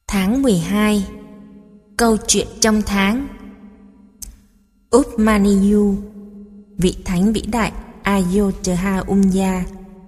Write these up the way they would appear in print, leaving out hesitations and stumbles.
Tháng 12. Câu chuyện trong tháng. Upmaniyu, vị thánh vĩ đại Ayodhya Umya.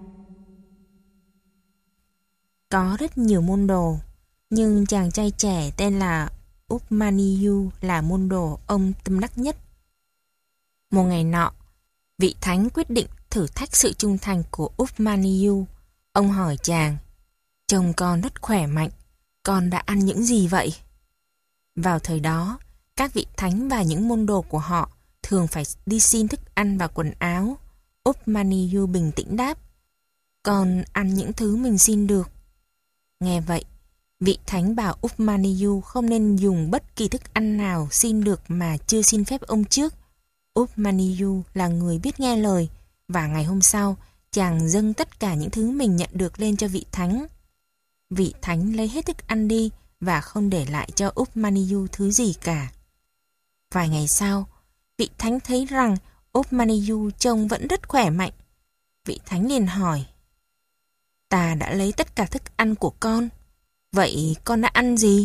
Có rất nhiều môn đồ, nhưng chàng trai trẻ tên là Upmaniyu là môn đồ ông tâm đắc nhất. Một ngày nọ, vị thánh quyết định thử thách sự trung thành của Upmaniyu. Ông hỏi chàng: "Trông con rất khỏe mạnh, con đã ăn những gì vậy?" Vào thời đó, các vị thánh và những môn đồ của họ thường phải đi xin thức ăn và quần áo. Upmaniyu bình tĩnh đáp: "Con ăn những thứ mình xin được." Nghe vậy, vị thánh bảo Upmaniyu không nên dùng bất kỳ thức ăn nào xin được mà chưa xin phép ông trước. Upmaniyu là người biết nghe lời, và ngày hôm sau, chàng dâng tất cả những thứ mình nhận được lên cho vị thánh. Vị thánh lấy hết thức ăn đi và không để lại cho Upmaniyu thứ gì cả. Vài ngày sau, vị thánh thấy rằng Upmaniyu trông vẫn rất khỏe mạnh. Vị thánh liền hỏi: "Ta đã lấy tất cả thức ăn của con, vậy con đã ăn gì?"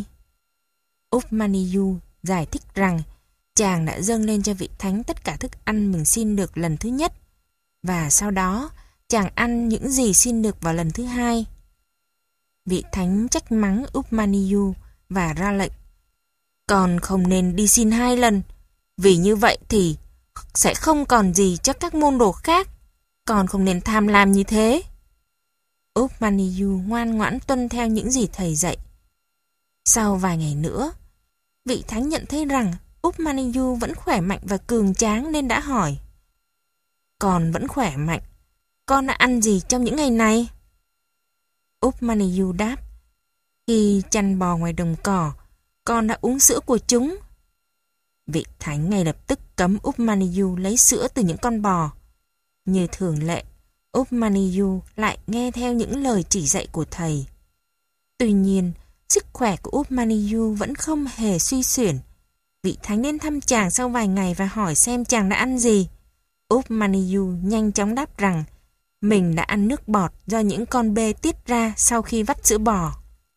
Upmaniyu giải thích rằng chàng đã dâng lên cho vị thánh tất cả thức ăn mình xin được lần thứ nhất, và sau đó chàng ăn những gì xin được vào lần thứ hai. Vị thánh trách mắng Upmaniyu và ra lệnh: "Con không nên đi xin 2 lần, vì như vậy thì sẽ không còn gì cho các môn đồ khác. Con không nên tham lam như thế." Upmaniyu ngoan ngoãn tuân theo những gì thầy dạy. Sau vài ngày nữa, vị thánh nhận thấy rằng Upmaniyu vẫn khỏe mạnh và cường tráng nên đã hỏi: "Con vẫn khỏe mạnh, con đã ăn gì trong những ngày này?" Upmaniyu đáp: "Khi chăn bò ngoài đồng cỏ, con đã uống sữa của chúng." Vị thánh ngay lập tức cấm Upmaniyu lấy sữa từ những con bò. Như thường lệ, Upmaniyu lại nghe theo những lời chỉ dạy của thầy. Tuy nhiên, sức khỏe của Upmaniyu vẫn không hề suy xuyển. Vị thánh đến thăm chàng sau vài ngày và hỏi xem chàng đã ăn gì. Upmaniyu nhanh chóng đáp rằng mình đã ăn nước bọt do những con bê tiết ra sau khi vắt sữa bò.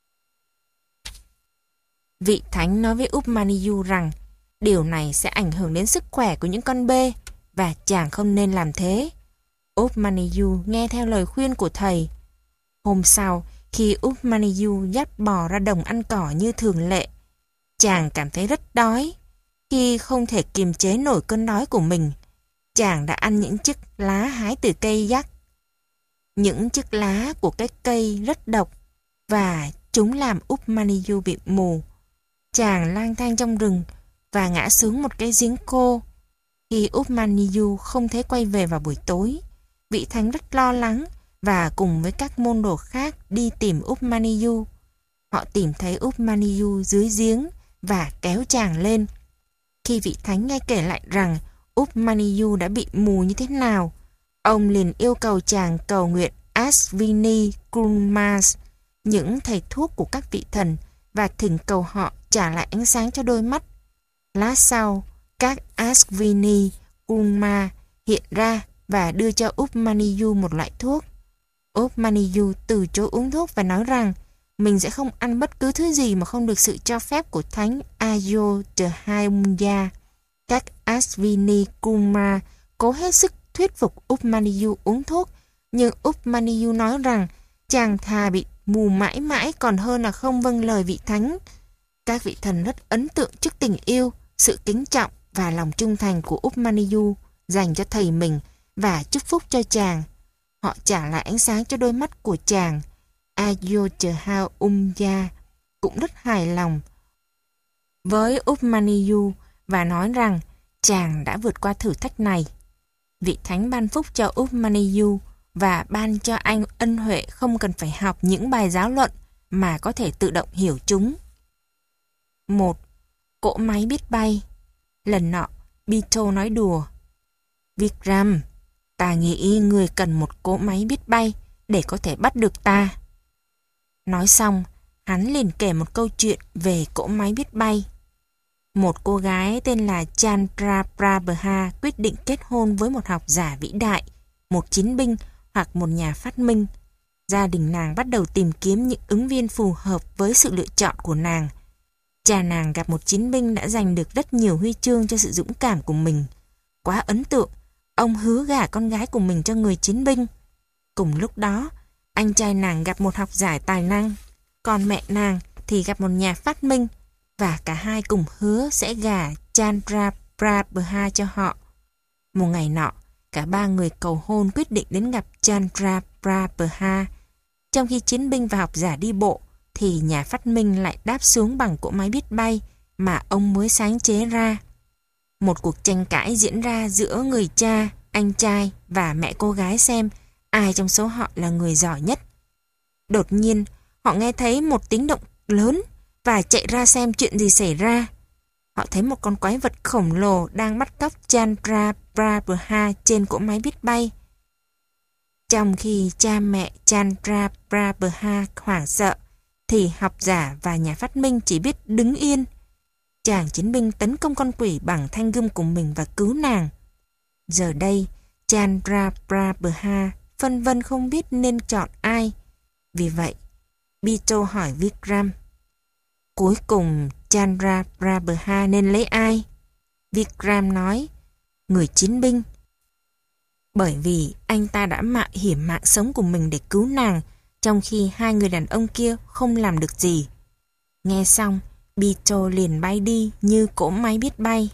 Vị thánh nói với Upmaniyu rằng điều này sẽ ảnh hưởng đến sức khỏe của những con bê và chàng không nên làm thế. Upmaniyu nghe theo lời khuyên của thầy. Hôm sau, khi Upmaniyu dắt bò ra đồng ăn cỏ như thường lệ, chàng cảm thấy rất đói. Khi không thể kiềm chế nổi cơn đói của mình, chàng đã ăn những chiếc lá hái từ cây yak. Những chiếc lá của cái cây rất độc và chúng làm Upmaniyu bị mù. Chàng lang thang trong rừng và ngã xuống một cái giếng khô. Khi Upmaniyu không thể quay về vào buổi tối, vị thánh rất lo lắng và cùng với các môn đồ khác đi tìm Upmaniyu. Họ tìm thấy Upmaniyu dưới giếng và kéo chàng lên. Khi vị thánh nghe kể lại rằng Upmaniyu đã bị mù như thế nào, ông liền yêu cầu chàng cầu nguyện Ashvini Kurmas, những thầy thuốc của các vị thần, và thỉnh cầu họ trả lại ánh sáng cho đôi mắt. Lát sau, các Ashvini Kurma hiện ra và đưa cho Upmaniyu một loại thuốc. Upmaniyu từ chối uống thuốc và nói rằng mình sẽ không ăn bất cứ thứ gì mà không được sự cho phép của thánh Ayodhya Umya. Các Ashvini Kurma cố hết sức thuyết phục Upmaniyu uống thuốc, nhưng Upmaniyu nói rằng chàng thà bị mù mãi mãi còn hơn là không vâng lời vị thánh. Các vị thần rất ấn tượng trước tình yêu, sự kính trọng và lòng trung thành của Upmaniyu dành cho thầy mình và chúc phúc cho chàng. Họ trả lại ánh sáng cho đôi mắt của chàng. Ayodhya Umya cũng rất hài lòng với Upmaniyu và nói rằng chàng đã vượt qua thử thách này. Vị thánh ban phúc cho Upmaniyu và ban cho anh ân huệ không cần phải học những bài giáo luận mà có thể tự động hiểu chúng. 1. Cỗ máy biết bay. Lần nọ, Bito nói đùa: "Vikram, ta nghĩ người cần một cỗ máy biết bay để có thể bắt được ta." Nói xong, hắn liền kể một câu chuyện về cỗ máy biết bay. Một cô gái tên là Chandraprabha quyết định kết hôn với một học giả vĩ đại, một chiến binh hoặc một nhà phát minh. Gia đình nàng bắt đầu tìm kiếm những ứng viên phù hợp với sự lựa chọn của nàng. Cha nàng gặp một chiến binh đã giành được rất nhiều huy chương cho sự dũng cảm của mình. Quá ấn tượng, ông hứa gả con gái của mình cho người chiến binh. Cùng lúc đó, anh trai nàng gặp một học giả tài năng, còn mẹ nàng thì gặp một nhà phát minh, và cả hai cùng hứa sẽ gả Chandraprabha cho họ. Một ngày nọ, cả ba người cầu hôn quyết định đến gặp Chandraprabha. Trong khi chiến binh và học giả đi bộ, thì nhà phát minh lại đáp xuống bằng cỗ máy biết bay mà ông mới sáng chế ra. Một cuộc tranh cãi diễn ra giữa người cha, anh trai và mẹ cô gái xem ai trong số họ là người giỏi nhất. Đột nhiên, họ nghe thấy một tiếng động lớn và chạy ra xem chuyện gì xảy ra. Họ thấy một con quái vật khổng lồ đang bắt cóc Chandraprabha trên cỗ máy biết bay. Trong khi cha mẹ Chandraprabha hoảng sợ, thì học giả và nhà phát minh chỉ biết đứng yên. Chàng chiến binh tấn công con quỷ bằng thanh gươm của mình và cứu nàng. Giờ đây, Chandraprabha phân vân không biết nên chọn ai. Vì vậy, Bito hỏi Vikram, cuối cùng Chandraprabha nên lấy ai? Vikram nói, người chiến binh. Bởi vì anh ta đã mạo hiểm mạng sống của mình để cứu nàng, trong khi hai người đàn ông kia không làm được gì. Nghe xong, Bito liền bay đi như cỗ máy biết bay.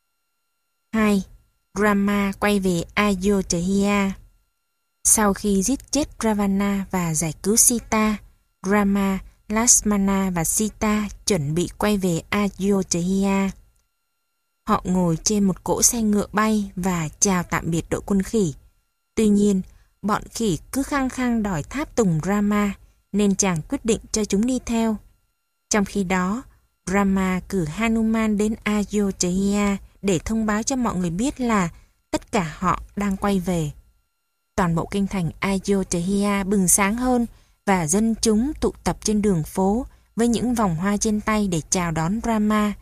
2. Rama quay về Ayodhya. Sau khi giết chết Ravana và giải cứu Sita, Rama, Lakshmana và Sita chuẩn bị quay về Ayodhya. Họ ngồi trên một cỗ xe ngựa bay và chào tạm biệt đội quân khỉ. Tuy nhiên, bọn khỉ cứ khăng khăng đòi tháp tùng Rama, nên chàng quyết định cho chúng đi theo. Trong khi đó, Rama cử Hanuman đến Ayodhya để thông báo cho mọi người biết là tất cả họ đang quay về. Toàn bộ kinh thành Ayodhya bừng sáng hơn và dân chúng tụ tập trên đường phố với những vòng hoa trên tay để chào đón Rama.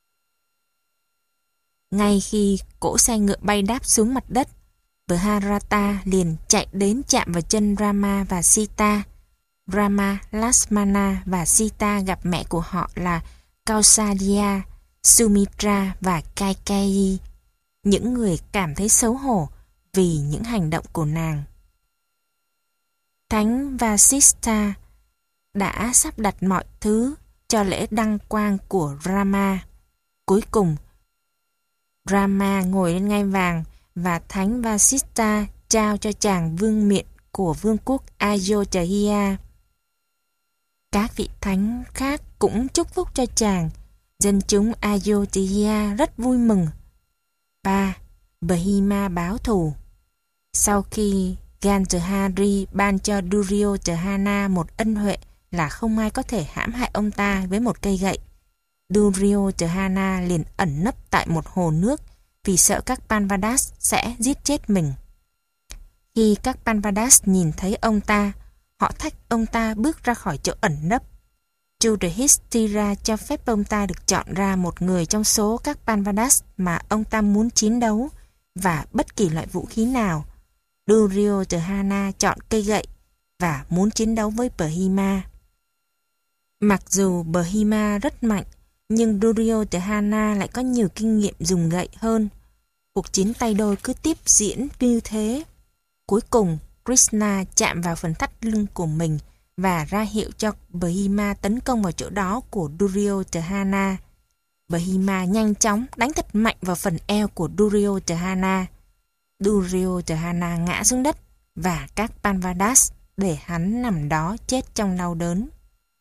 Ngay khi cỗ xe ngựa bay đáp xuống mặt đất, Bharata liền chạy đến chạm vào chân Rama và Sita. Rama, Lakshmana và Sita gặp mẹ của họ là Kausalya, Sumitra và Kaikeyi. Những người cảm thấy xấu hổ vì những hành động của nàng. Thánh Vasistha đã sắp đặt mọi thứ cho lễ đăng quang của Rama. Cuối cùng, Rama ngồi lên ngai vàng và Thánh Vasistha trao cho chàng vương miện của vương quốc Ayodhya. Các vị thánh khác cũng chúc phúc cho chàng. Dân chúng Ayodhya rất vui mừng. 3. Bahima báo thù. Sau khi Gandhari ban cho Duryodhana một ân huệ là không ai có thể hãm hại ông ta với một cây gậy, Duryodhana liền ẩn nấp tại một hồ nước vì sợ các Panvadas sẽ giết chết mình. Khi các Panvadas nhìn thấy ông ta, họ thách ông ta bước ra khỏi chỗ ẩn nấp. Yudhishthira cho phép ông ta được chọn ra một người trong số các Panvadas mà ông ta muốn chiến đấu và bất kỳ loại vũ khí nào. Duryodhana chọn cây gậy và muốn chiến đấu với Bahima. Mặc dù Bahima rất mạnh, nhưng Duryodhana lại có nhiều kinh nghiệm dùng gậy hơn. Cuộc chiến tay đôi cứ tiếp diễn như thế. Cuối cùng, Krishna chạm vào phần thắt lưng của mình và ra hiệu cho Bahima tấn công vào chỗ đó của Duryodhana. Bahima nhanh chóng đánh thật mạnh vào phần eo của Duryodhana. Duryodhana ngã xuống đất và các Panvadas để hắn nằm đó chết trong đau đớn.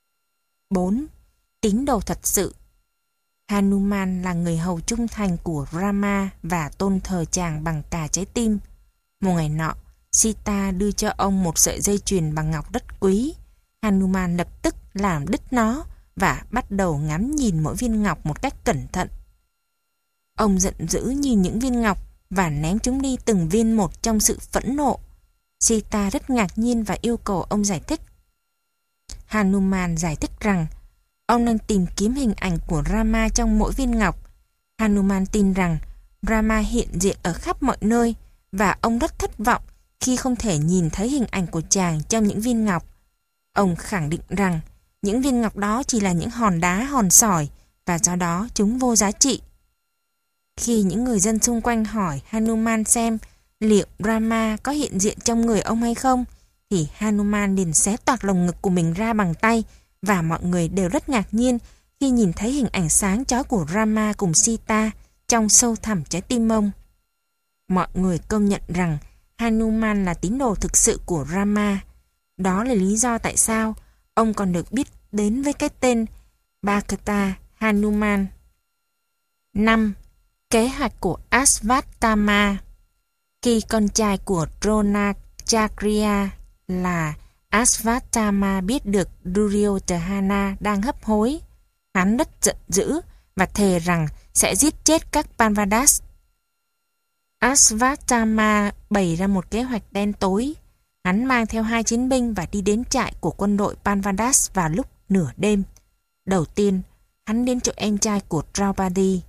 4. Tín đồ thật sự. Hanuman là người hầu trung thành của Rama và tôn thờ chàng bằng cả trái tim. Một ngày nọ, Sita đưa cho ông một sợi dây chuyền bằng ngọc rất quý. Hanuman lập tức làm đứt nó và bắt đầu ngắm nhìn mỗi viên ngọc một cách cẩn thận. Ông giận dữ nhìn những viên ngọc và ném chúng đi từng viên một trong sự phẫn nộ. Sita rất ngạc nhiên và yêu cầu ông giải thích. Hanuman giải thích rằng ông đang tìm kiếm hình ảnh của Rama trong mỗi viên ngọc. Hanuman tin rằng Rama hiện diện ở khắp mọi nơi và ông rất thất vọng khi không thể nhìn thấy hình ảnh của chàng trong những viên ngọc. Ông khẳng định rằng những viên ngọc đó chỉ là những hòn đá hòn sỏi và do đó chúng vô giá trị. Khi những người dân xung quanh hỏi Hanuman xem liệu Rama có hiện diện trong người ông hay không, thì Hanuman liền xé toạc lồng ngực của mình ra bằng tay, và mọi người đều rất ngạc nhiên khi nhìn thấy hình ảnh sáng chói của Rama cùng Sita trong sâu thẳm trái tim ông. Mọi người công nhận rằng Hanuman là tín đồ thực sự của Rama. Đó là lý do tại sao ông còn được biết đến với cái tên Bhakta Hanuman. 5. Kế hoạch của Ashvatthama. Khi con trai của Dronacharya là Ashvatthama biết được Duryodhana đang hấp hối, hắn rất giận dữ và thề rằng sẽ giết chết các Pandavas. Ashvatthama bày ra một kế hoạch đen tối. Hắn mang theo 2 chiến binh và đi đến trại của quân đội Pandavas vào lúc nửa đêm. Đầu tiên, hắn đến chỗ em trai của Draupadi,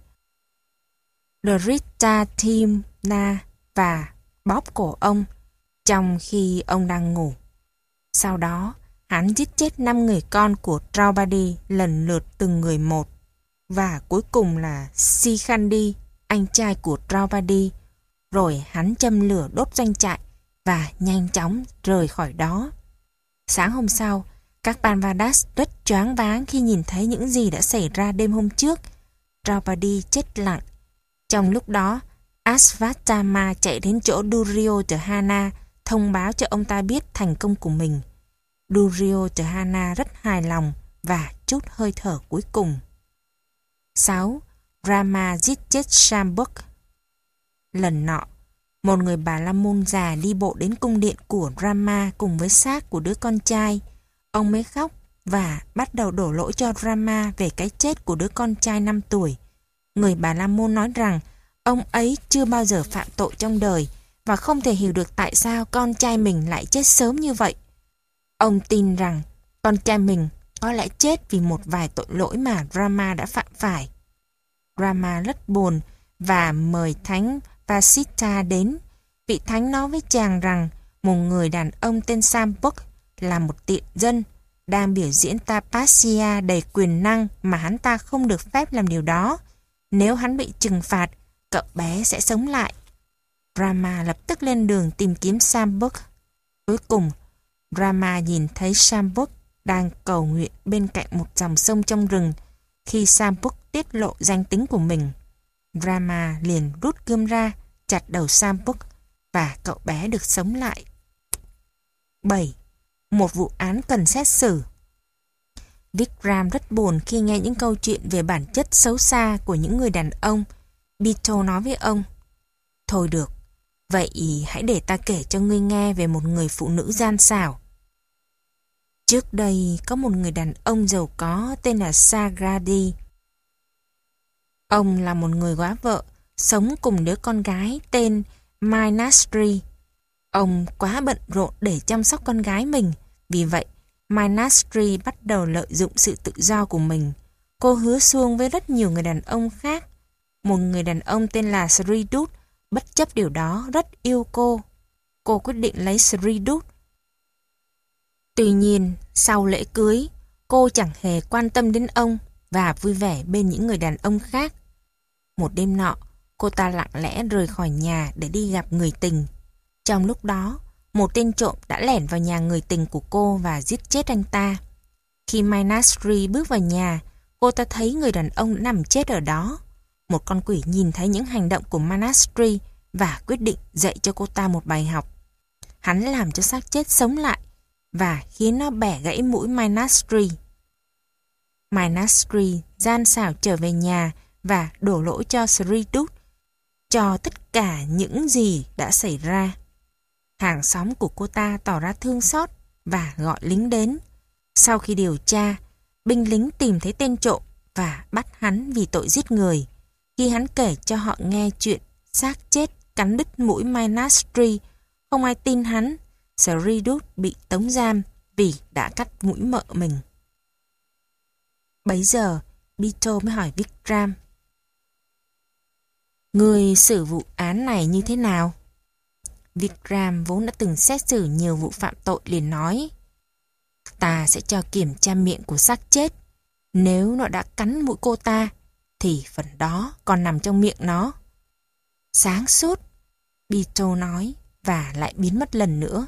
Dhritarashtra, và bóp cổ ông trong khi ông đang ngủ. Sau đó, hắn giết chết 5 người con của Draupadi lần lượt từng người một. Và cuối cùng là Shikhandi, anh trai của Draupadi. Rồi hắn châm lửa đốt doanh trại và nhanh chóng rời khỏi đó. Sáng hôm sau, các Pandavas rất choáng váng khi nhìn thấy những gì đã xảy ra đêm hôm trước. Draupadi chết lặng. Trong lúc đó, Ashvatthama chạy đến chỗ Duryodhana thông báo cho ông ta biết thành công của mình. Duryodhana rất hài lòng và trút hơi thở cuối cùng. 6. Rama giết chết Shambhuk. Lần nọ, một người Bà La Môn già đi bộ đến cung điện của Rama cùng với xác của đứa con trai. Ông mới khóc và bắt đầu đổ lỗi cho Rama về cái chết của đứa con trai 5 tuổi. Người Bà La Môn nói rằng ông ấy chưa bao giờ phạm tội trong đời và không thể hiểu được tại sao con trai mình lại chết sớm như vậy. Ông tin rằng con trai mình có lẽ chết vì một vài tội lỗi mà Rama đã phạm phải. Rama rất buồn và mời Thánh Vasistha đến. Vị Thánh nói với chàng rằng một người đàn ông tên Shambhuk là một tiện dân, đang biểu diễn tapasya đầy quyền năng mà hắn ta không được phép làm điều đó. Nếu hắn bị trừng phạt, cậu bé sẽ sống lại. Rama lập tức lên đường tìm kiếm Shambhuk. Cuối cùng, Rama nhìn thấy Shambhuk đang cầu nguyện bên cạnh một dòng sông trong rừng. Khi Shambhuk tiết lộ danh tính của mình, Rama liền rút gươm ra, chặt đầu Shambhuk và cậu bé được sống lại. 7. Một vụ án cần xét xử. Vikram rất buồn khi nghe những câu chuyện về bản chất xấu xa của những người đàn ông. Bito nói với ông: Thôi được, vậy hãy để ta kể cho ngươi nghe về một người phụ nữ gian xảo. Trước đây có một người đàn ông giàu có tên là Sagradi. Ông là một người góa vợ, sống cùng đứa con gái tên Mainastri. Ông quá bận rộn để chăm sóc con gái mình, vì vậy Mainastri bắt đầu lợi dụng sự tự do của mình. Cô hứa suông với rất nhiều người đàn ông khác. Một người đàn ông tên là Sridut bất chấp điều đó rất yêu cô. Cô quyết định lấy Sridut. Tuy nhiên, sau lễ cưới, cô chẳng hề quan tâm đến ông và vui vẻ bên những người đàn ông khác. Một đêm nọ, cô ta lặng lẽ rời khỏi nhà để đi gặp người tình. Trong lúc đó, một tên trộm đã lẻn vào nhà người tình của cô và giết chết anh ta. Khi Mainastri bước vào nhà, cô ta thấy người đàn ông đã nằm chết ở đó. Một con quỷ nhìn thấy những hành động của Mainastri và quyết định dạy cho cô ta một bài học. Hắn làm cho xác chết sống lại và khiến nó bẻ gãy mũi Mainastri. Mainastri gian xảo trở về nhà và đổ lỗi cho Sridut cho tất cả những gì đã xảy ra. Hàng xóm của cô ta tỏ ra thương xót và gọi lính đến. Sau khi điều tra, binh lính tìm thấy tên trộm và bắt hắn vì tội giết người. Khi hắn kể cho họ nghe chuyện xác chết cắn đứt mũi Mainastri, không ai tin hắn. Sridut bị tống giam vì đã cắt mũi mợ mình. Bấy giờ, Bito mới hỏi Vikram: Ngươi xử vụ án này như thế nào? Vikram vốn đã từng xét xử nhiều vụ phạm tội liền nói: ta sẽ cho kiểm tra miệng của xác chết. Nếu nó đã cắn mũi cô ta, thì phần đó còn nằm trong miệng nó. Sáng suốt, Bito nói, và lại biến mất lần nữa.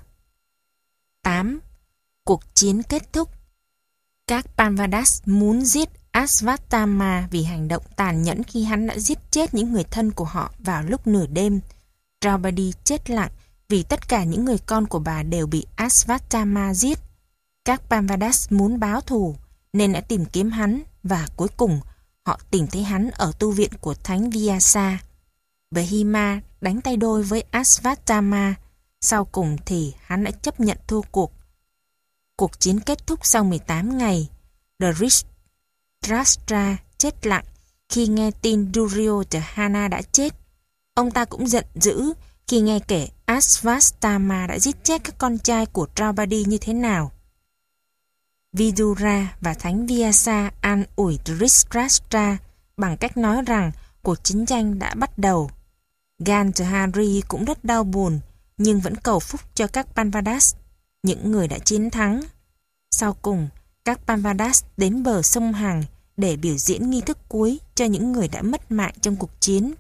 8. Cuộc chiến kết thúc. Các Panvadas muốn giết Ashvatthama vì hành động tàn nhẫn khi hắn đã giết chết những người thân của họ vào lúc nửa đêm. Draupadi chết lặng vì tất cả những người con của bà đều bị Ashvatthama giết. Các Panvadas muốn báo thù nên đã tìm kiếm hắn, và cuối cùng họ tìm thấy hắn ở tu viện của Thánh Vyasa. Behima đánh tay đôi với Ashvatthama. Sau cùng thì hắn đã chấp nhận thua cuộc. Cuộc chiến kết thúc sau 18 ngày. Dhritarashtra chết lặng khi nghe tin Duryodhana đã chết. Ông ta cũng giận dữ khi nghe kể Ashvatthama đã giết chết các con trai của Draupadi như thế nào. Vidura và Thánh Vyasa an ủi Dhritarashtra bằng cách nói rằng cuộc chiến tranh đã bắt đầu. Gandhari cũng rất đau buồn, nhưng vẫn cầu phúc cho các Panvadas, những người đã chiến thắng. Sau cùng, các Panvadas đến bờ sông Hằng để biểu diễn nghi thức cuối cho những người đã mất mạng trong cuộc chiến.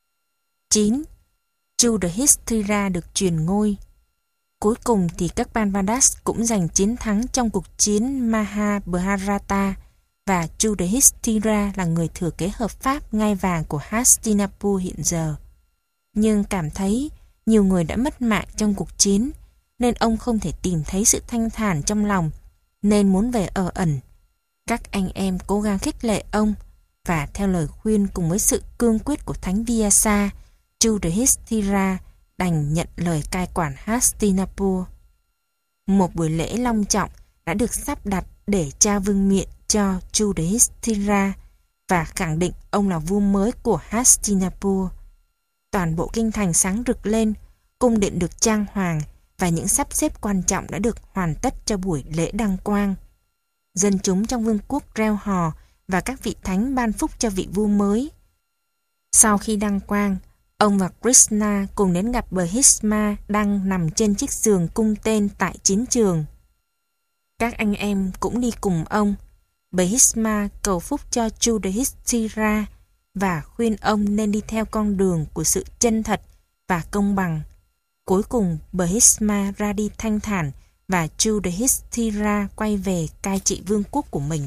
9. Yudhishthira được truyền ngôi. Cuối cùng thì các Panvadas cũng giành chiến thắng trong cuộc chiến Mahabharata, và Yudhishthira là người thừa kế hợp pháp ngai vàng của Hastinapur hiện giờ. Nhưng cảm thấy nhiều người đã mất mạng trong cuộc chiến, nên ông không thể tìm thấy sự thanh thản trong lòng, nên muốn về ở ẩn. Các anh em cố gắng khích lệ ông, và theo lời khuyên cùng với sự cương quyết của Thánh Vyasa, Yudhishthira đành nhận lời cai quản Hastinapur. Một buổi lễ long trọng đã được sắp đặt để trao vương miện cho Yudhishthira và khẳng định ông là vua mới của Hastinapur. Toàn bộ kinh thành sáng rực lên, cung điện được trang hoàng và những sắp xếp quan trọng đã được hoàn tất cho buổi lễ đăng quang. Dân chúng trong vương quốc reo hò và các vị thánh ban phúc cho vị vua mới. Sau khi đăng quang, ông và Krishna cùng đến gặp Bhishma đang nằm trên chiếc giường cung tên tại chiến trường. Các anh em cũng đi cùng ông. Bhishma cầu phúc cho Yudhishthira và khuyên ông nên đi theo con đường của sự chân thật và công bằng. Cuối cùng, Bhishma ra đi thanh thản và Yudhishthira quay về cai trị vương quốc của mình.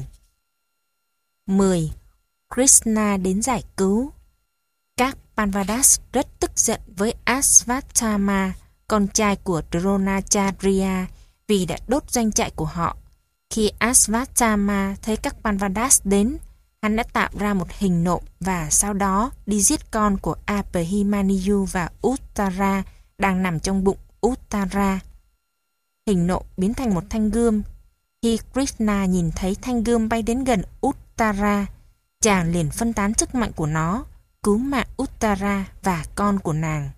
10. Krishna đến giải cứu. Các Panvadas rất tức giận với Ashvatthama, con trai của Dronacharya, vì đã đốt doanh trại của họ. Khi Ashvatthama thấy các Panvadas đến, hắn đã tạo ra một hình nộm và sau đó đi giết con của Abhimanyu và Uttara đang nằm trong bụng Uttara. Hình nộm biến thành một thanh gươm. Khi Krishna nhìn thấy thanh gươm bay đến gần Uttara, chàng liền phân tán sức mạnh của nó, cứu mạng Uttara và con của nàng.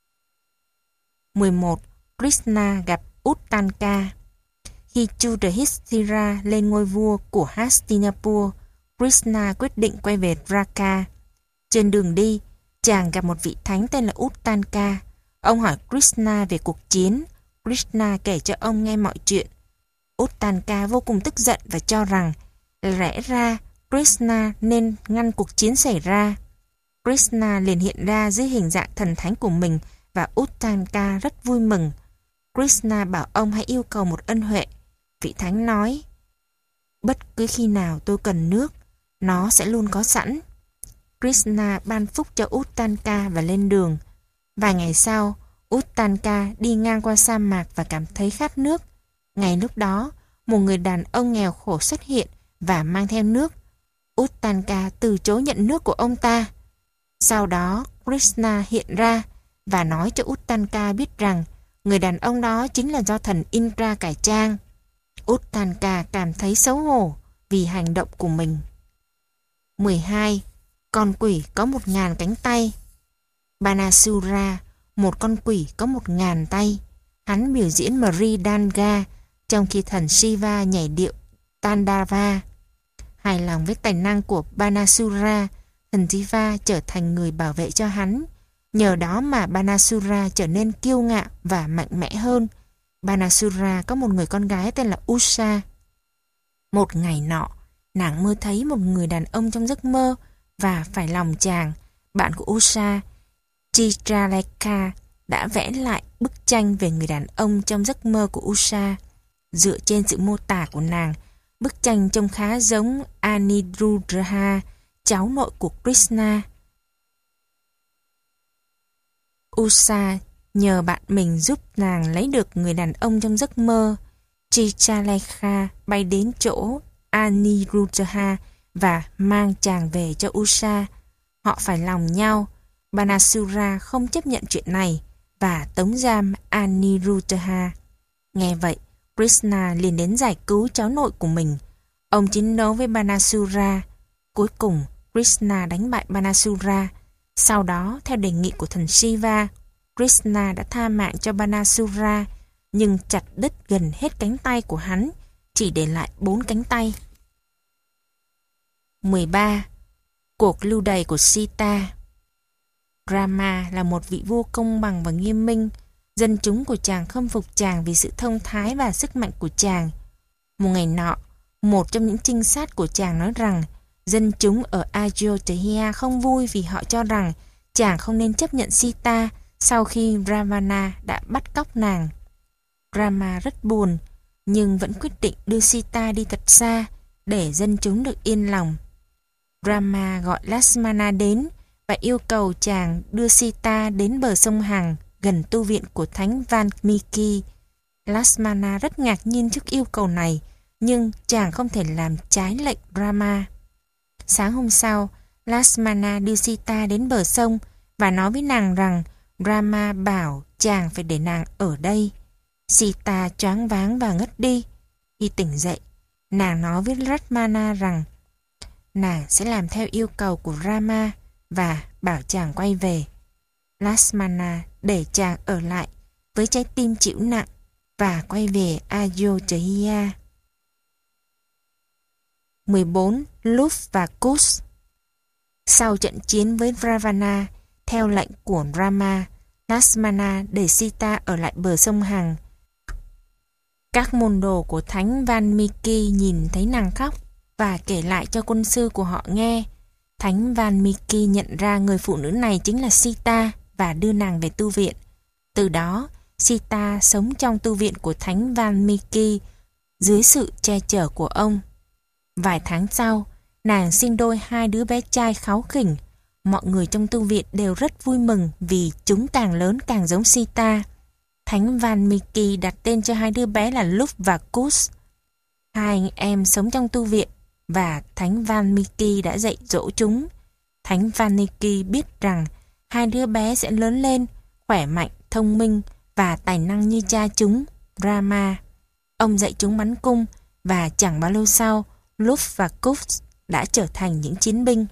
11. Krishna gặp Uttanka. Khi Yudhishthira lên ngôi vua của Hastinapur, Krishna quyết định quay về Dwarka. Trên đường đi, chàng gặp một vị thánh tên là Uttanka. Ông hỏi Krishna về cuộc chiến. Krishna kể cho ông nghe mọi chuyện. Uttanka vô cùng tức giận và cho rằng lẽ ra Krishna nên ngăn cuộc chiến xảy ra. Krishna liền hiện ra dưới hình dạng thần thánh của mình và Uttanka rất vui mừng. Krishna bảo ông hãy yêu cầu một ân huệ. Vị thánh nói: bất cứ khi nào tôi cần nước, nó sẽ luôn có sẵn. Krishna ban phúc cho Uttanka và lên đường. Vài ngày sau, Uttanka đi ngang qua sa mạc và cảm thấy khát nước. Ngay lúc đó, một người đàn ông nghèo khổ xuất hiện và mang theo nước. Uttanka từ chối nhận nước của ông ta. Sau đó, Krishna hiện ra và nói cho Uttanka biết rằng người đàn ông đó chính là do thần Indra cải trang. Uttanka cảm thấy xấu hổ vì hành động của mình. 12. Con quỷ có 1000 cánh tay. Banasura, một con quỷ có 1000 tay. Hắn biểu diễn Mridanga trong khi thần Shiva nhảy điệu Tandava. Hài lòng với tài năng của Banasura, thần Shiva trở thành người bảo vệ cho hắn. Nhờ đó mà Banasura trở nên kiêu ngạo và mạnh mẽ hơn. Banasura có một người con gái tên là Usha. Một ngày nọ, nàng mơ thấy một người đàn ông trong giấc mơ và phải lòng chàng. Bạn của Usha, Chitralekha, đã vẽ lại bức tranh về người đàn ông trong giấc mơ của Usha. Dựa trên sự mô tả của nàng, bức tranh trông khá giống Aniruddha, cháu nội của Krishna. Usha nhờ bạn mình giúp nàng lấy được người đàn ông trong giấc mơ. Chitralekha bay đến chỗ Aniruddha và mang chàng về cho Usha. Họ phải lòng nhau. Banasura không chấp nhận chuyện này và tống giam Aniruddha. Nghe vậy, Krishna liền đến giải cứu cháu nội của mình. Ông chiến đấu với Banasura. Cuối cùng, Krishna đánh bại Banasura. Sau đó, theo đề nghị của thần Shiva, Krishna đã tha mạng cho Banasura, nhưng chặt đứt gần hết cánh tay của hắn, chỉ để lại 4 cánh tay. 13. Cuộc lưu đày của Sita. Rama là một vị vua công bằng và nghiêm minh. Dân chúng của chàng khâm phục chàng vì sự thông thái và sức mạnh của chàng. Một ngày nọ, một trong những trinh sát của chàng nói rằng dân chúng ở Ayodhya không vui vì họ cho rằng chàng không nên chấp nhận Sita sau khi Ravana đã bắt cóc nàng. Rama rất buồn, nhưng vẫn quyết định đưa Sita đi thật xa để dân chúng được yên lòng. Rama gọi Lakshmana đến và yêu cầu chàng đưa Sita đến bờ sông Hằng gần tu viện của Thánh Valmiki. Lakshmana rất ngạc nhiên trước yêu cầu này, nhưng chàng không thể làm trái lệnh Rama. Sáng hôm sau, Lakshmana đưa Sita đến bờ sông và nói với nàng rằng Rama bảo chàng phải để nàng ở đây. Sita choáng váng và ngất đi. Khi tỉnh dậy, nàng nói với Lakshmana rằng nàng sẽ làm theo yêu cầu của Rama và bảo chàng quay về. Lakshmana để chàng ở lại với trái tim chịu nặng và quay về Ayodhya. 14. Luff và Kush. Sau trận chiến với Ravana, theo lệnh của Rama, Lakshmana để Sita ở lại bờ sông Hằng. Các môn đồ của Thánh Valmiki nhìn thấy nàng khóc và kể lại cho quân sư của họ nghe. Thánh Valmiki nhận ra người phụ nữ này chính là Sita và đưa nàng về tu viện. Từ đó, Sita sống trong tu viện của Thánh Valmiki dưới sự che chở của ông. Vài tháng sau, nàng sinh đôi 2 đứa bé trai kháu khỉnh. Mọi người trong tu viện đều rất vui mừng vì chúng càng lớn càng giống Sita. Thánh Valmiki đặt tên cho 2 đứa bé là Luff và Kush. 2 anh em sống trong tu viện và Thánh Valmiki đã dạy dỗ chúng. Thánh Valmiki biết rằng 2 đứa bé sẽ lớn lên, khỏe mạnh, thông minh và tài năng như cha chúng, Rama. Ông dạy chúng bắn cung và chẳng bao lâu sau, Luff và Kush đã trở thành những chiến binh.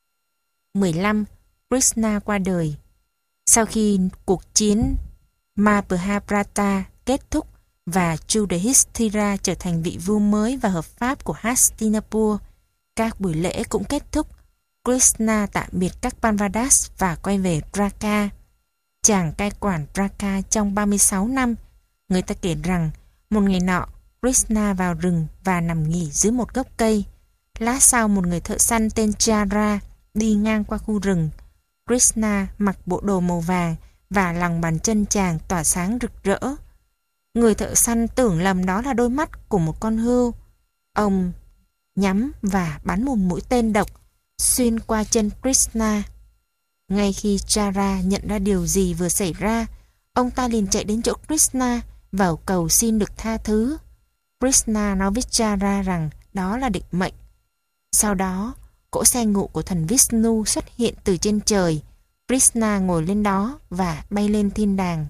15. Krishna qua đời. Sau khi cuộc chiến Mahabharata kết thúc và Yudhishthira trở thành vị vua mới và hợp pháp của Hastinapur, các buổi lễ cũng kết thúc. Krishna tạm biệt các Panvadas và quay về Draka. Chàng cai quản Draka trong 36 năm. Người ta kể rằng một ngày nọ, Krishna vào rừng và nằm nghỉ dưới một gốc cây. Lát sau, một người thợ săn tên Chara đi ngang qua khu rừng. Krishna mặc bộ đồ màu vàng và lòng bàn chân chàng tỏa sáng rực rỡ. Người thợ săn tưởng lầm đó là đôi mắt của một con hươu. Ông nhắm và bắn một mũi tên độc xuyên qua chân Krishna. Ngay khi Chara nhận ra điều gì vừa xảy ra, ông ta liền chạy đến chỗ Krishna và cầu xin được tha thứ. Krishna nói với Chara rằng đó là định mệnh. Sau đó, cỗ xe ngựa của thần Vishnu xuất hiện từ trên trời. Krishna ngồi lên đó và bay lên thiên đàng.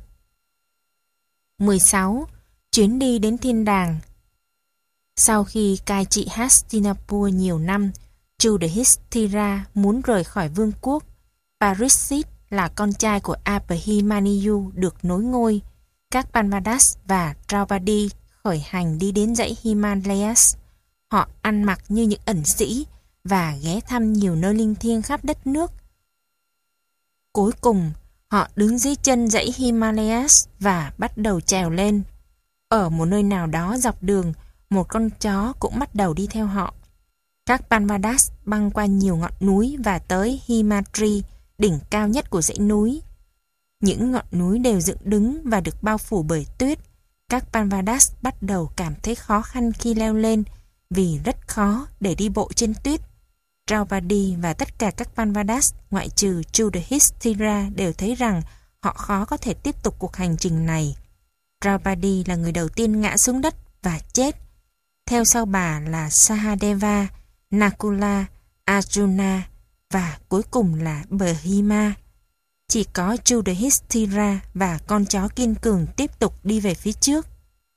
16. Chuyến đi đến thiên đàng. Sau khi cai trị Hastinapur nhiều năm, Yudhishthira muốn rời khỏi vương quốc. Parikshit là con trai của Abhimanyu được nối ngôi. Các Panvadas và Draupadi khởi hành đi đến dãy Himalayas. Họ ăn mặc như những ẩn sĩ và ghé thăm nhiều nơi linh thiêng khắp đất nước. Cuối cùng, Họ đứng dưới chân dãy Himalayas và bắt đầu trèo lên. Ở một nơi nào đó dọc đường, một con chó cũng bắt đầu đi theo họ. Các Panvadas băng qua nhiều ngọn núi và tới Himatri, đỉnh cao nhất của dãy núi. Những ngọn núi đều dựng đứng và được bao phủ bởi tuyết. Các Panvadas bắt đầu cảm thấy khó khăn khi leo lên vì rất khó để đi bộ trên tuyết. Draupadi và tất cả các Panvadas ngoại trừ Yudhishthira đều thấy rằng họ khó có thể tiếp tục cuộc hành trình này. Draupadi là người đầu tiên ngã xuống đất và chết. Theo sau bà là Sahadeva, Nakula, Arjuna và cuối cùng là Bhima. Chỉ có Yudhishthira và con chó kiên cường tiếp tục đi về phía trước.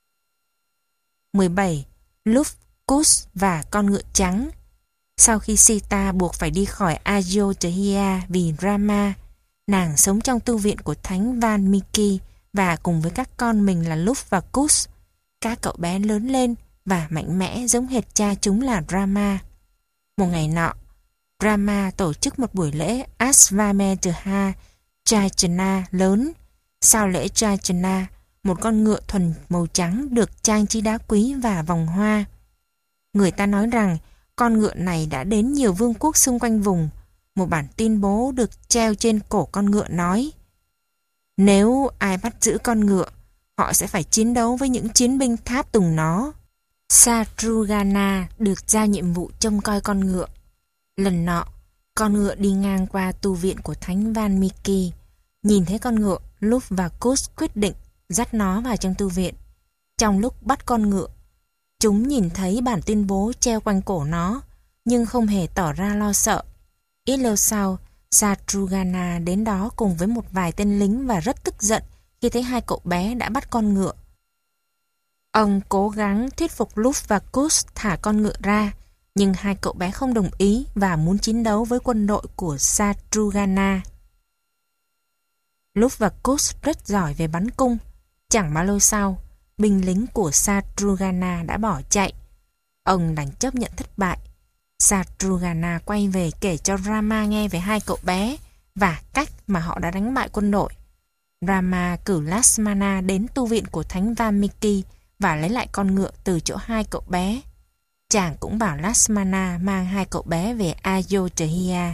17. Luv, Kush và con ngựa trắng. Sau khi Sita buộc phải đi khỏi Ayodhya vì Rama, nàng sống trong tu viện của Thánh Valmiki và cùng với các con mình là Luv và Kush. Các cậu bé lớn lên và mạnh mẽ giống hệt cha chúng là Rama. Một ngày nọ, Rama tổ chức một buổi lễ Ashvamedha Chaichana lớn. Sau lễ Chaichana, một con ngựa thuần màu trắng được trang trí đá quý và vòng hoa. Người ta nói rằng con ngựa này đã đến nhiều vương quốc xung quanh vùng. Một bản tuyên bố được treo trên cổ con ngựa nói: nếu ai bắt giữ con ngựa, họ sẽ phải chiến đấu với những chiến binh tháp tùng nó. Satrugana được giao nhiệm vụ trông coi con ngựa. Lần nọ, con ngựa đi ngang qua tu viện của Thánh Valmiki. Nhìn thấy con ngựa, Luv và Kush quyết định dắt nó vào trong tu viện. Trong lúc bắt con ngựa, chúng nhìn thấy bản tuyên bố treo quanh cổ nó, nhưng không hề tỏ ra lo sợ. Ít lâu sau, Satrugana đến đó cùng với một vài tên lính và rất tức giận khi thấy hai cậu bé đã bắt con ngựa. Ông cố gắng thuyết phục Luv và Kush thả con ngựa ra, nhưng hai cậu bé không đồng ý và muốn chiến đấu với quân đội của Satrugana. Luv và Kush rất giỏi về bắn cung. Chẳng bao lâu sau, binh lính của Satrugana đã bỏ chạy. Ông đành chấp nhận thất bại. Satrugana quay về kể cho Rama nghe về hai cậu bé và cách mà họ đã đánh bại quân đội. Rama cử Lakshmana đến tu viện của Thánh Valmiki và lấy lại con ngựa từ chỗ hai cậu bé. Chàng cũng bảo Lakshmana mang hai cậu bé về Ayodhya.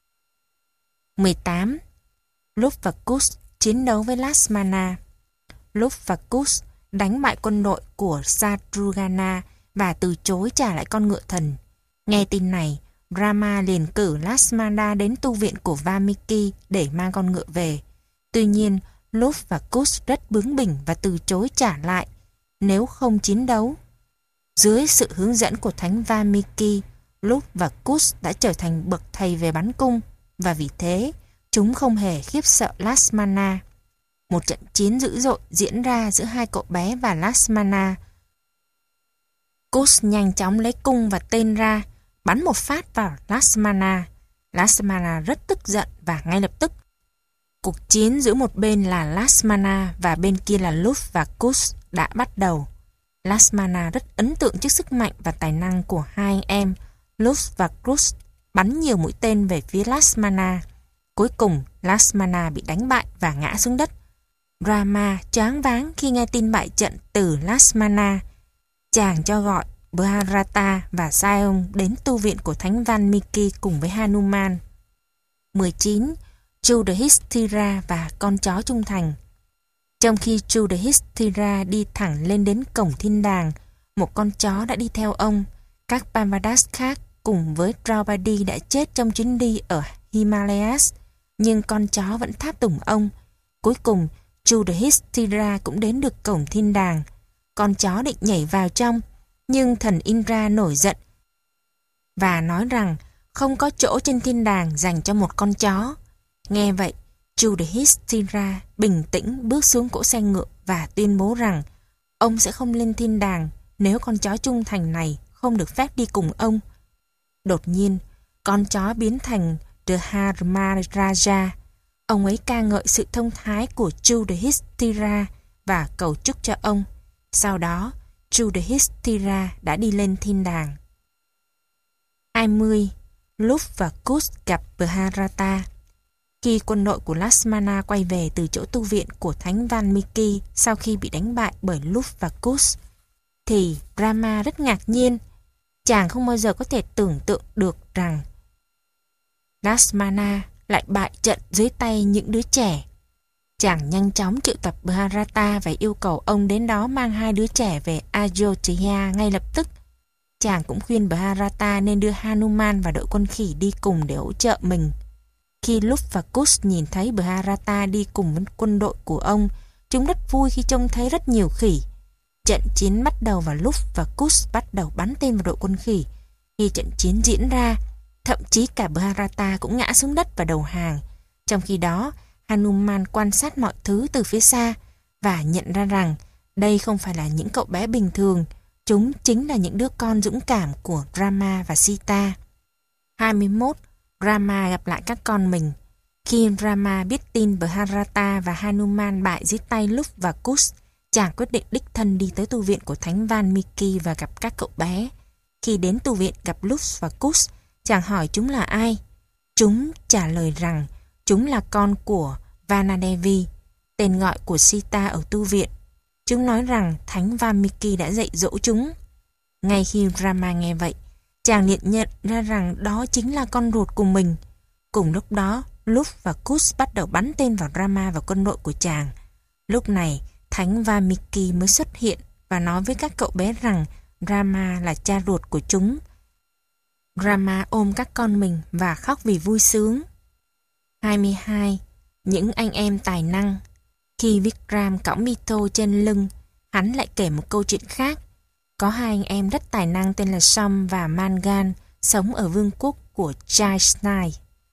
18. Luv và Kush chiến đấu với Lakshmana. Luv và Kush đánh bại quân đội của Satrugana và từ chối trả lại con ngựa thần. Nghe tin này, Rama liền cử Lakshmana đến tu viện của Valmiki để mang con ngựa về. Tuy nhiên, Luv và Kush rất bướng bỉnh và từ chối trả lại nếu không chiến đấu. Dưới sự hướng dẫn của Thánh Valmiki, Luv và Kush đã trở thành bậc thầy về bắn cung và vì thế chúng không hề khiếp sợ Lakshmana. Một trận chiến dữ dội diễn ra giữa hai cậu bé và Lakshmana. Kush nhanh chóng lấy cung và tên ra, bắn một phát vào Lakshmana. Lakshmana rất tức giận và ngay lập tức cuộc chiến giữa một bên là Lakshmana và bên kia là Luv và Kush đã bắt đầu. Lakshmana rất ấn tượng trước sức mạnh và tài năng của hai anh em. Luv và Kush bắn nhiều mũi tên về phía Lakshmana. Cuối cùng, Lakshmana bị đánh bại và ngã xuống đất. Rama choáng váng khi nghe tin bại trận từ Lakshmana. Chàng cho gọi Bharata và Sion đến tu viện của Thánh Valmiki cùng với Hanuman. 19. Yudhishthira và con chó trung thành. Trong khi Yudhishthira đi thẳng lên đến cổng thiên đàng, một con chó đã đi theo ông. Các Panvadas khác cùng với Draupadi đã chết trong chuyến đi ở Himalayas, nhưng con chó vẫn tháp tùng ông. Cuối cùng, Yudhishthira cũng đến được cổng thiên đàng. Con chó định nhảy vào trong, nhưng thần Indra nổi giận và nói rằng không có chỗ trên thiên đàng dành cho một con chó. Nghe vậy, Yudhishthira bình tĩnh bước xuống cỗ xe ngựa và tuyên bố rằng ông sẽ không lên thiên đàng nếu con chó trung thành này không được phép đi cùng ông. Đột nhiên, con chó biến thành Dharmaraja. Ông ấy ca ngợi sự thông thái của Yudhishthira và cầu chúc cho ông. Sau đó, Yudhishthira đã đi lên thiên đàng. 20. Luv và Kush gặp Bharata. Khi quân đội của Lakshmana quay về từ chỗ tu viện của Thánh Valmiki sau khi bị đánh bại bởi Luff và Kush, thì Rama rất ngạc nhiên. Chàng không bao giờ có thể tưởng tượng được rằng Lakshmana lại bại trận dưới tay những đứa trẻ. Chàng nhanh chóng triệu tập Bharata và yêu cầu ông đến đó mang 2 đứa trẻ về Ayodhya ngay lập tức. Chàng cũng khuyên Bharata nên đưa Hanuman và đội quân khỉ đi cùng để hỗ trợ mình. Khi Luff và Kush nhìn thấy Bharata đi cùng với quân đội của ông, chúng rất vui khi trông thấy rất nhiều khỉ. Trận chiến bắt đầu và Luff và Kush bắt đầu bắn tên vào đội quân khỉ. Khi trận chiến diễn ra, thậm chí cả Bharata cũng ngã xuống đất và đầu hàng. Trong khi đó, Hanuman quan sát mọi thứ từ phía xa và nhận ra rằng đây không phải là những cậu bé bình thường, chúng chính là những đứa con dũng cảm của Rama và Sita. 21. Rama gặp lại các con mình. Khi Rama biết tin Bharata và Hanuman bại dưới tay Luff và Kush, chàng quyết định đích thân đi tới tu viện của Thánh Valmiki và gặp các cậu bé. Khi đến tu viện gặp Luff và Kush, chàng hỏi chúng là ai. Chúng trả lời rằng chúng là con của Vanadevi, tên gọi của Sita ở tu viện. Chúng nói rằng Thánh Valmiki đã dạy dỗ chúng. Ngay khi Rama nghe vậy, chàng liền nhận ra rằng đó chính là con ruột của mình. Cùng lúc đó, Luff và Kush bắt đầu bắn tên vào Rama và quân đội của chàng. Lúc này, Thánh Valmiki mới xuất hiện và nói với các cậu bé rằng Rama là cha ruột của chúng. Rama ôm các con mình và khóc vì vui sướng. 22. Những anh em tài năng. Khi Vikram cõng Mito trên lưng, hắn lại kể một câu chuyện khác. Có 2 anh em rất tài năng tên là Som và Mangan sống ở vương quốc của Jaisnai.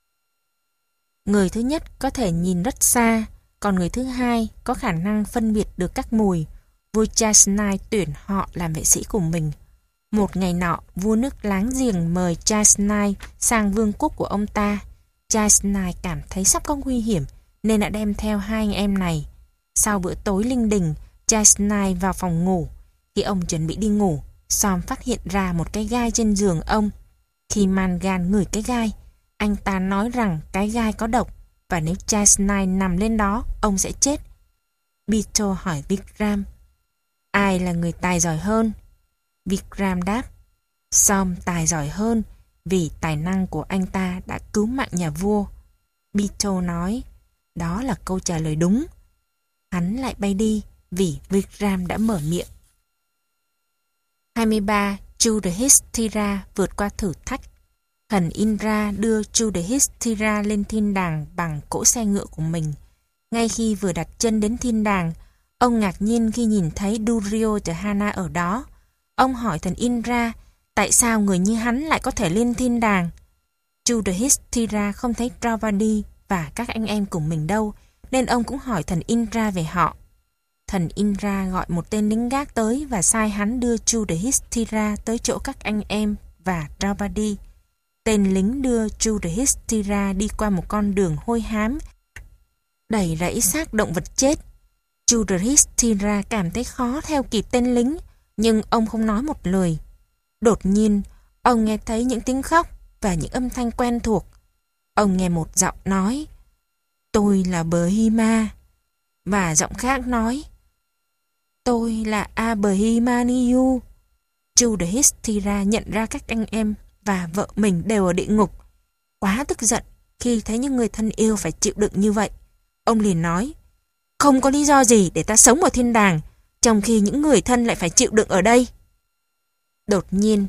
Người thứ nhất có thể nhìn rất xa, còn người thứ hai có khả năng phân biệt được các mùi. Vua Jaisnai tuyển họ làm vệ sĩ của mình. Một ngày nọ, vua nước láng giềng mời Jaisnai sang vương quốc của ông ta. Jaisnai cảm thấy sắp có nguy hiểm nên đã đem theo 2 anh em này. Sau bữa tối linh đình, Jaisnai vào phòng ngủ. Khi ông chuẩn bị đi ngủ, Som phát hiện ra một cái gai trên giường ông. Khi Mangan ngửi cái gai, anh ta nói rằng cái gai có độc và nếu Jaisnai nằm lên đó, ông sẽ chết. Bito hỏi Vikram, ai là người tài giỏi hơn? Vikram đáp, Som tài giỏi hơn vì tài năng của anh ta đã cứu mạng nhà vua. Bito nói, đó là câu trả lời đúng. Hắn lại bay đi vì Vikram đã mở miệng. 23. Yudhishthira vượt qua thử thách. Thần Indra đưa Yudhishthira lên thiên đàng bằng cỗ xe ngựa của mình. Ngay khi vừa đặt chân đến thiên đàng, ông ngạc nhiên khi nhìn thấy Duryodhana ở đó. Ông hỏi thần Indra, tại sao người như hắn lại có thể lên thiên đàng? Yudhishthira không thấy Draupadi và các anh em của mình đâu, nên ông cũng hỏi thần Indra về họ. Thần Indra gọi một tên lính gác tới và sai hắn đưa Yudhishthira tới chỗ các anh em và Draupadi. Tên lính đưa Yudhishthira đi qua một con đường hôi hám, đầy rẫy xác động vật chết. Yudhishthira cảm thấy khó theo kịp tên lính, nhưng ông không nói một lời. Đột nhiên, ông nghe thấy những tiếng khóc và những âm thanh quen thuộc. Ông nghe một giọng nói, tôi là Bhima, và giọng khác nói, tôi là Abhimanyu. Yudhishthira nhận ra các anh em và vợ mình đều ở địa ngục. Quá tức giận khi thấy những người thân yêu phải chịu đựng như vậy. Ông liền nói, không có lý do gì để ta sống ở thiên đàng, trong khi những người thân lại phải chịu đựng ở đây. Đột nhiên,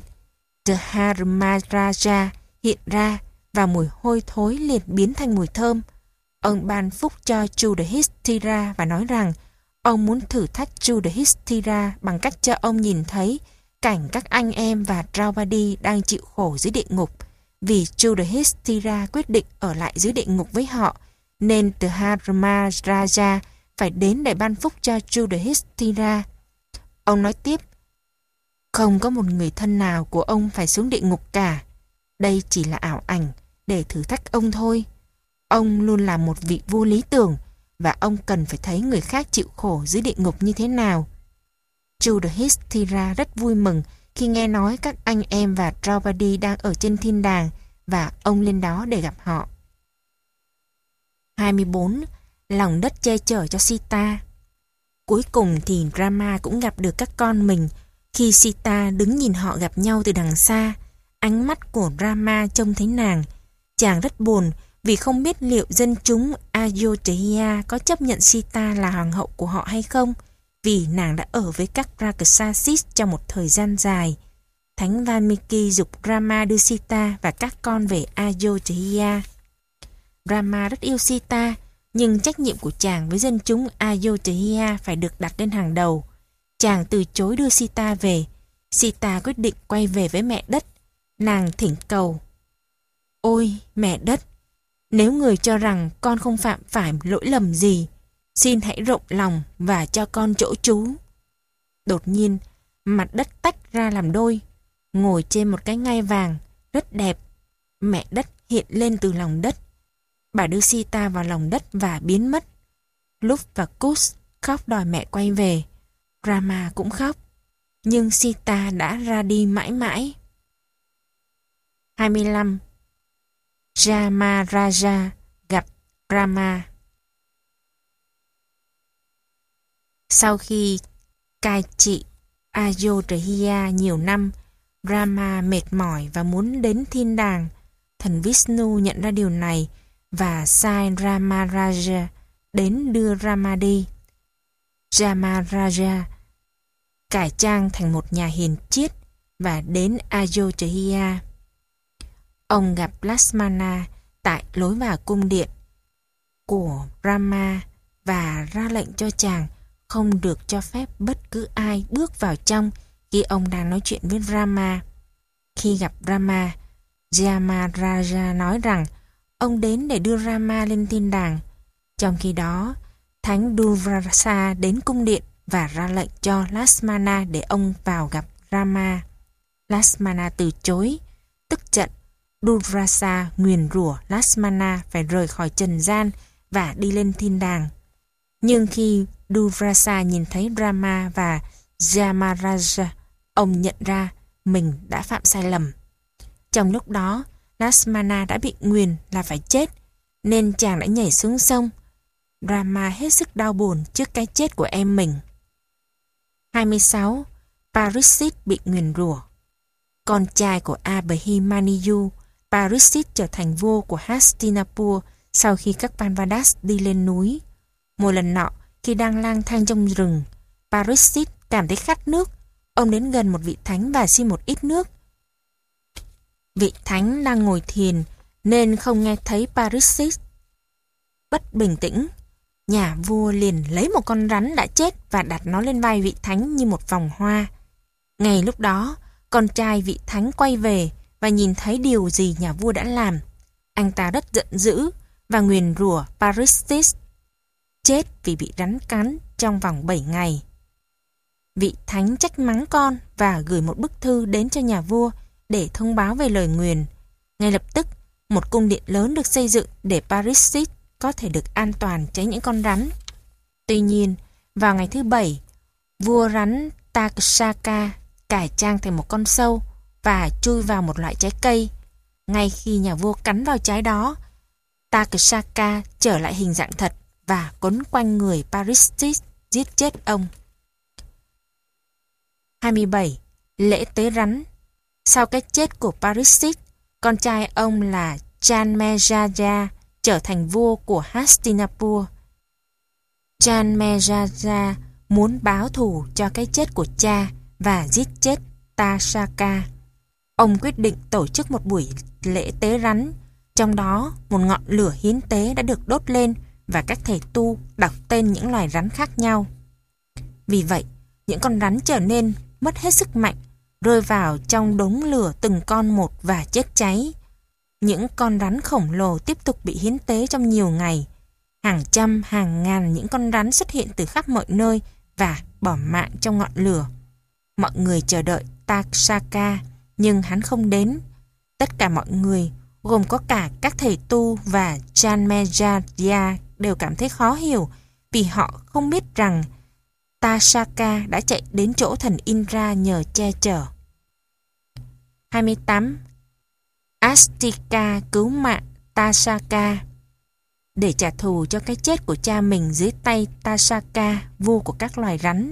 Dharmaraja hiện ra và mùi hôi thối liền biến thành mùi thơm. Ông ban phúc cho Yudhishthira và nói rằng ông muốn thử thách Yudhishthira bằng cách cho ông nhìn thấy cảnh các anh em và Draupadi đang chịu khổ dưới địa ngục. Vì Yudhishthira quyết định ở lại dưới địa ngục với họ, nên Dharmaraja phải đến để ban phúc cho Yudhishthira. Ông nói tiếp, không có một người thân nào của ông phải xuống địa ngục cả. Đây chỉ là ảo ảnh để thử thách ông thôi. Ông luôn là một vị vua lý tưởng và ông cần phải thấy người khác chịu khổ dưới địa ngục như thế nào. Yudhishthira rất vui mừng khi nghe nói các anh em và Draupadi đang ở trên thiên đàng và ông lên đó để gặp họ. 24. Lòng đất che chở cho Sita. Cuối cùng thì Rama cũng gặp được các con mình. Khi Sita đứng nhìn họ gặp nhau từ đằng xa, ánh mắt của Rama trông thấy nàng. Chàng rất buồn vì không biết liệu dân chúng Ayodhya có chấp nhận Sita là hoàng hậu của họ hay không, vì nàng đã ở với các Rakshasas trong một thời gian dài. Thánh Valmiki giục Rama đưa Sita và các con về Ayodhya. Rama rất yêu Sita, nhưng trách nhiệm của chàng với dân chúng Ayodhya phải được đặt lên hàng đầu. Chàng từ chối đưa Sita về. Sita quyết định quay về với mẹ đất. Nàng thỉnh cầu: Ôi mẹ đất, nếu người cho rằng con không phạm phải lỗi lầm gì, xin hãy rộng lòng và cho con chỗ trú. Đột nhiên, mặt đất tách ra làm đôi, ngồi trên một cái ngai vàng rất đẹp. Mẹ đất hiện lên từ lòng đất. Bà đưa Sita vào lòng đất và biến mất. Lúc và Kush khóc đòi mẹ quay về. Rama cũng khóc, nhưng Sita đã ra đi mãi mãi. 25. Jamaraja gặp Rama. Sau khi cai trị Ayodhya nhiều năm, Rama mệt mỏi và muốn đến thiên đàng. Thần Vishnu nhận ra điều này và sai Ramaraja đến đưa Rama đi. Jamaraja cải trang thành một nhà hiền triết và đến Ayodhya. Ông gặp Lakshmana tại lối vào cung điện của Rama và ra lệnh cho chàng không được cho phép bất cứ ai bước vào trong khi ông đang nói chuyện với Rama. Khi gặp Rama, Jamaraja nói rằng ông đến để đưa Rama lên thiên đàng. Trong khi đó, Thánh Durvasa đến cung điện và ra lệnh cho Lakshmana để ông vào gặp Rama. Lakshmana từ chối. Tức giận, Durvasa nguyền rủa Lakshmana phải rời khỏi trần gian và đi lên thiên đàng. Nhưng khi Durvasa nhìn thấy Rama và Jamaraja, ông nhận ra mình đã phạm sai lầm. Trong lúc đó, Lakshmana đã bị nguyền là phải chết, nên chàng đã nhảy xuống sông. Rama hết sức đau buồn trước cái chết của em mình. 26. Parikshit bị nguyền rủa. Con trai của Abhimanyu, Parikshit trở thành vua của Hastinapur sau khi các Pandavas đi lên núi. Một lần nọ, khi đang lang thang trong rừng, Parikshit cảm thấy khát nước. Ông đến gần một vị thánh và xin một ít nước. Vị thánh đang ngồi thiền nên không nghe thấy Parikshit. Bất bình tĩnh, nhà vua liền lấy một con rắn đã chết và đặt nó lên vai vị thánh như một vòng hoa. Ngay lúc đó, con trai vị thánh quay về và nhìn thấy điều gì nhà vua đã làm. Anh ta rất giận dữ và nguyền rủa Parikshit chết vì bị rắn cắn trong vòng 7 ngày. Vị thánh trách mắng con và gửi một bức thư đến cho nhà vua để thông báo về lời nguyền. Ngay lập tức, một cung điện lớn được xây dựng để Parikshit có thể được an toàn tránh những con rắn. Tuy nhiên, vào ngày thứ 7, vua rắn Takshaka cải trang thành một con sâu và chui vào một loại trái cây. Ngay khi nhà vua cắn vào trái đó, Takshaka trở lại hình dạng thật và quấn quanh người Parikshit, giết chết ông. 27. Lễ tế rắn. Sau cái chết của Parikshit, con trai ông là Janmeja trở thành vua của Hastinapur. Janmeja muốn báo thù cho cái chết của cha và giết chết Takshaka. Ông quyết định tổ chức một buổi lễ tế rắn, trong đó một ngọn lửa hiến tế đã được đốt lên và các thầy tu đọc tên những loài rắn khác nhau. Vì vậy, những con rắn trở nên mất hết sức mạnh, rơi vào trong đống lửa từng con một và chết cháy. Những con rắn khổng lồ tiếp tục bị hiến tế trong nhiều ngày. Hàng trăm, hàng ngàn những con rắn xuất hiện từ khắp mọi nơi và bỏ mạng trong ngọn lửa. Mọi người chờ đợi Takshaka, nhưng hắn không đến. Tất cả mọi người, gồm có cả các thầy tu và Janmeja đều cảm thấy khó hiểu vì họ không biết rằng Takshaka đã chạy đến chỗ thần Indra nhờ che chở. 28. Astika cứu mạng Takshaka. để trả thù cho cái chết của cha mình dưới tay Tasaka, vua của các loài rắn.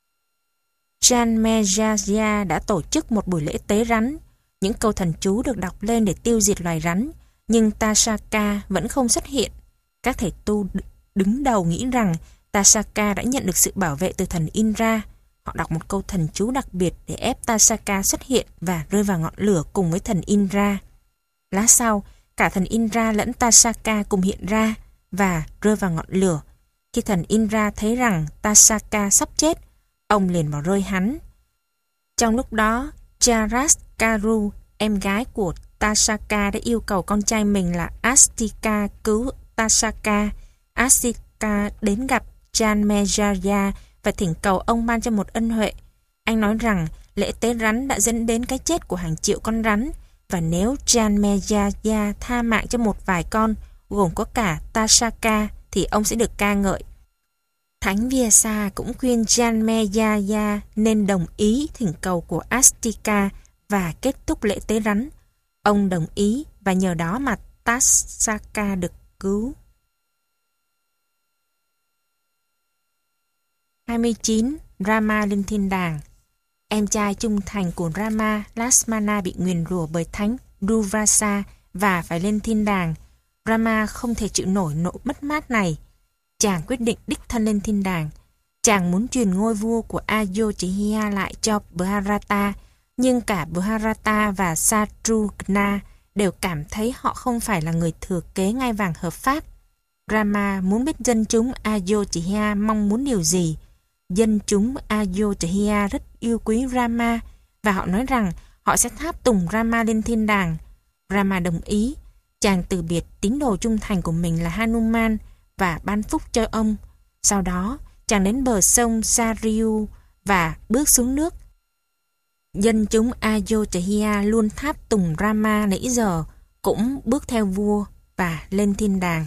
Janmejaya đã tổ chức một buổi lễ tế rắn. Những câu thần chú được đọc lên để tiêu diệt loài rắn, nhưng Tasaka vẫn không xuất hiện. Các thầy tu đứng đầu nghĩ rằng Tasaka đã nhận được sự bảo vệ từ thần Indra. Họ đọc một câu thần chú đặc biệt để ép Tasaka xuất hiện và rơi vào ngọn lửa cùng với thần Indra. Lát sau, cả thần Indra lẫn Tasaka cùng hiện ra và rơi vào ngọn lửa. Khi thần Indra thấy rằng Tasaka sắp chết, ông liền vào rơi hắn. Trong lúc đó, Charaskaru, em gái của Tasaka, đã yêu cầu con trai mình là Astika cứu Tasaka. Astika đến gặp Janmejaya và thỉnh cầu ông ban cho một ân huệ. Anh nói rằng lễ tế rắn đã dẫn đến cái chết của hàng triệu con rắn, và nếu Janmejaya tha mạng cho một vài con, gồm có cả Tasaka, thì ông sẽ được ca ngợi. Thánh Vyasa cũng khuyên Janmejaya nên đồng ý thỉnh cầu của Astika và kết thúc lễ tế rắn. Ông đồng ý và nhờ đó mà Tasaka được cứu. 29. Rama lên thiên đàng. Em trai trung thành của Rama, Lakshmana, bị nguyền rủa bởi thánh Durvasa và phải lên thiên đàng. Rama không thể chịu nổi nỗi mất mát này. Chàng quyết định đích thân lên thiên đàng. Chàng muốn truyền ngôi vua của Ayodhya lại cho Bharata, nhưng cả Bharata và Shatrugna đều cảm thấy họ không phải là người thừa kế ngai vàng hợp pháp. Rama muốn biết dân chúng Ayodhya mong muốn điều gì. Dân chúng Ayodhya rất yêu quý Rama và họ nói rằng họ sẽ tháp tùng Rama lên thiên đàng. Rama đồng ý. Chàng từ biệt tín đồ trung thành của mình là Hanuman và ban phúc cho ông. Sau đó, chàng đến bờ sông Saryu và bước xuống nước. Dân chúng Ayodhya luôn tháp tùng Rama nãy giờ, cũng bước theo vua và lên thiên đàng.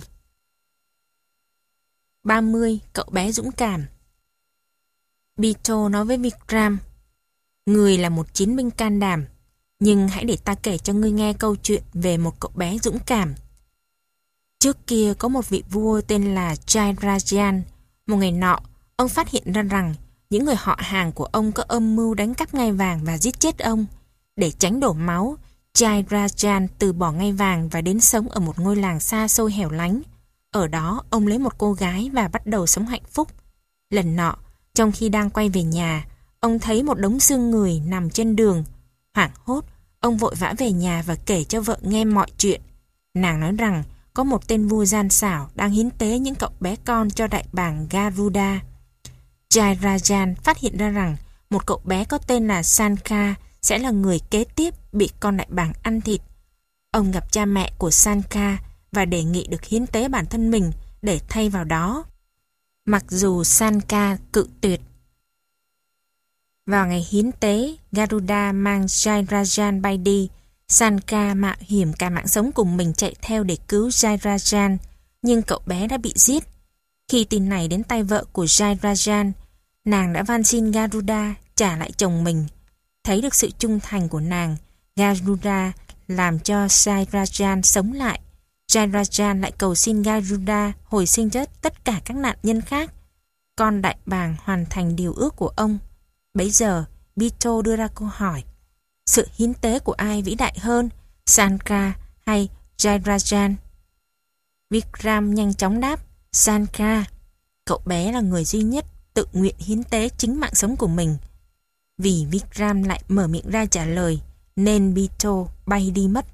30. Cậu bé dũng cảm. Bito nói với Vikram: "Ngươi là một chiến binh can đảm, nhưng hãy để ta kể cho ngươi nghe câu chuyện về một cậu bé dũng cảm. Trước kia có một vị vua tên là Jairajan. Một ngày nọ, ông phát hiện ra rằng những người họ hàng của ông có âm mưu đánh cắp ngai vàng và giết chết ông. Để tránh đổ máu, Jairajan từ bỏ ngai vàng và đến sống ở một ngôi làng xa xôi hẻo lánh. Ở đó, ông lấy một cô gái và bắt đầu sống hạnh phúc. Lần nọ, trong khi đang quay về nhà, ông thấy một đống xương người nằm trên đường. Hoảng hốt, ông vội vã về nhà và kể cho vợ nghe mọi chuyện. Nàng nói rằng có một tên vua gian xảo đang hiến tế những cậu bé con cho đại bàng Garuda. Jairajan phát hiện ra rằng một cậu bé có tên là Sankha sẽ là người kế tiếp bị con đại bàng ăn thịt. Ông gặp cha mẹ của Sankha và đề nghị được hiến tế bản thân mình để thay vào đó. Mặc dù Sankha cự tuyệt. Vào ngày hiến tế, Garuda mang Jairajan bay đi. Sankha mạo hiểm cả mạng sống cùng mình chạy theo để cứu Jairajan, nhưng cậu bé đã bị giết. Khi tin này đến tay vợ của Jairajan, nàng đã van xin Garuda trả lại chồng mình. Thấy được sự trung thành của nàng, Garuda làm cho Jairajan sống lại. Jairajan lại cầu xin Garuda hồi sinh cho tất cả các nạn nhân khác. Con đại bàng hoàn thành điều ước của ông. Bấy giờ, Bito đưa ra câu hỏi: sự hiến tế của ai vĩ đại hơn, Sankha hay Jairajan? Vikram nhanh chóng đáp: Sankha. Cậu bé là người duy nhất tự nguyện hiến tế chính mạng sống của mình. Vì Vikram lại mở miệng ra trả lời, nên Bito bay đi mất.